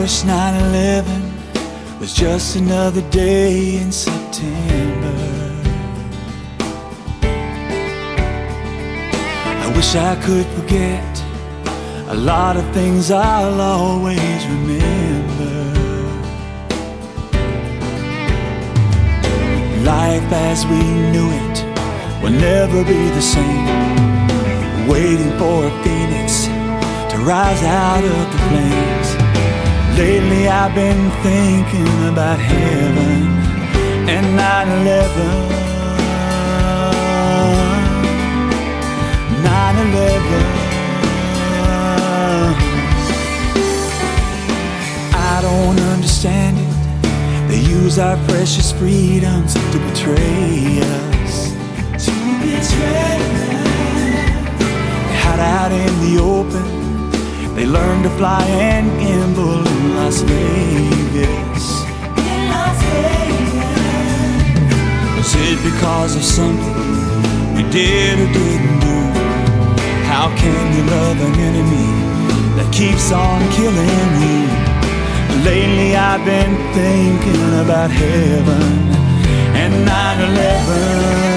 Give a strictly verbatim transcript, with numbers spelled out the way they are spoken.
wish nine eleven was just another day in September. I wish I could forget a lot of things I'll always remember. Life as we knew it will never be the same. Waiting for a phoenix to rise out of the flames. Lately I've been thinking about heaven and nine eleven. nine eleven. I don't understand it. They use our precious freedoms to betray us. To betray us. They hide out in the open. They learn to fly and gamble in Las Vegas. In Las Vegas. Was it because of something we did or didn't do? How can you love an enemy that keeps on killing you? Lately I've been thinking about heaven and nine eleven.